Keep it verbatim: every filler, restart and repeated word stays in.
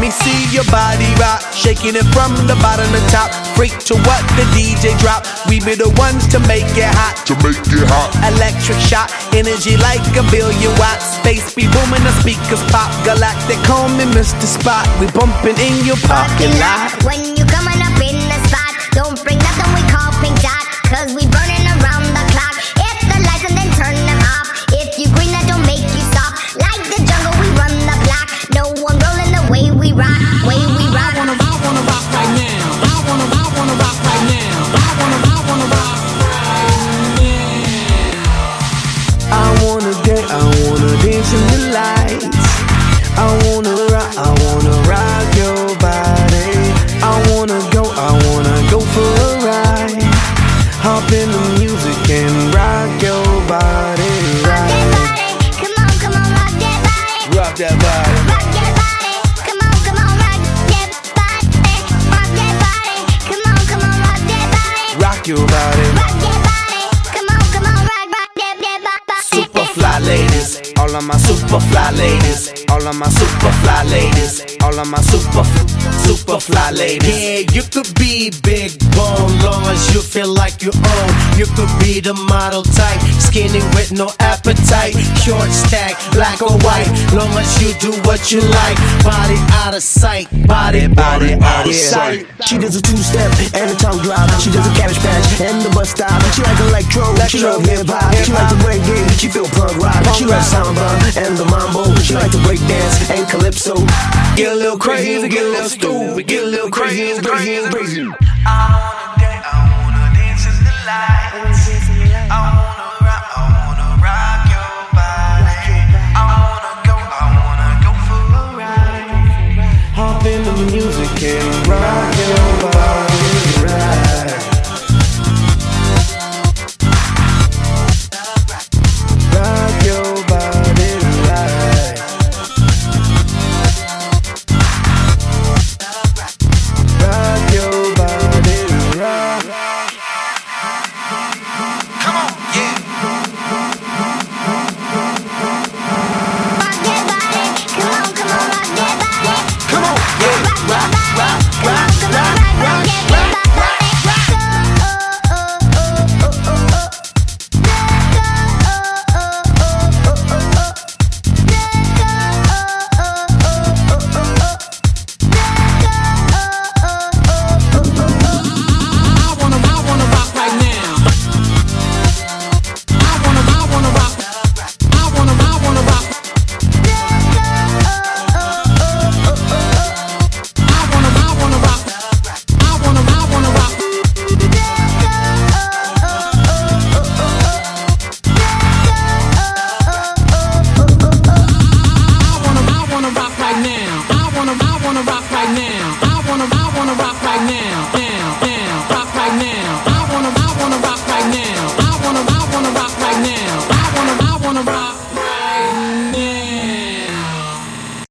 me see your body rock, shaking it from the bottom to top. Freak to what the D J drop. We be the ones to make it hot. To make it hot. Electric shock, energy like a billion watts. Space be booming, the speakers pop. Galactic, call me Mister Spot. We bumping in your parking lot. When you coming up in the spot, don't bring nothing we call pink dot, cause we burning around the clock. Hit the lights and then turn them off. If you green, that don't make you stop. Like the jungle, we run the block. No one rolling the way we rock, way we rock. I wanna, I wanna rock right now. I wanna, I wanna rock right now. I wanna, I wanna rock right now. I wanna dance, I wanna dance in the lights. I wanna rock, I wanna rock your body. I wanna go, I wanna go for a ride. Hop in the music and rock your body, Rock that right. body, come on, come on, rock that body. Rock that body. Rock that body, come on, come on, rock that body. Rock that body, come on, come on, rock that body. Rock your body. Rock that body, come on, come on, rock, rock that, that body. Super fly ladies, all of my super fly ladies, all of my super fly ladies, all of my super, super fly ladies. Yeah, you could be big bone, long as you feel like you own. You could be the model type, skinny with no appetite, short stack, black or white, long as you do what you like. Body out of sight, body, body out of sight. She does a two-step and a tongue drop. She does a cabbage patch and the bus stop. She like electro, she love hip-hop. She like the reggae, she feel punk rock. She like samba and the mambo. She like to break dance and calypso. Get a little crazy, get a little stupid, get a little crazy, crazy, crazy. I wanna dance, I wanna dance in the lights. I wanna rock, I wanna rock your body. I wanna go, I wanna go for a ride. Hop in the music and rock your body, right. Rock your body, right. Rock your body, right. Come on, yeah. Rock that body, come on, come on, rock that body. Come on, yeah. Rock that body, come on, come on, rock, rock that body. I wanna, I wanna rock right now. I wanna, I wanna rock. I wanna, I wanna rock. I wanna, I wanna rock. I wanna, I wanna rock. I wanna, I wanna rock right now. I wanna, I wanna rock right now. I wanna, I wanna rock right now.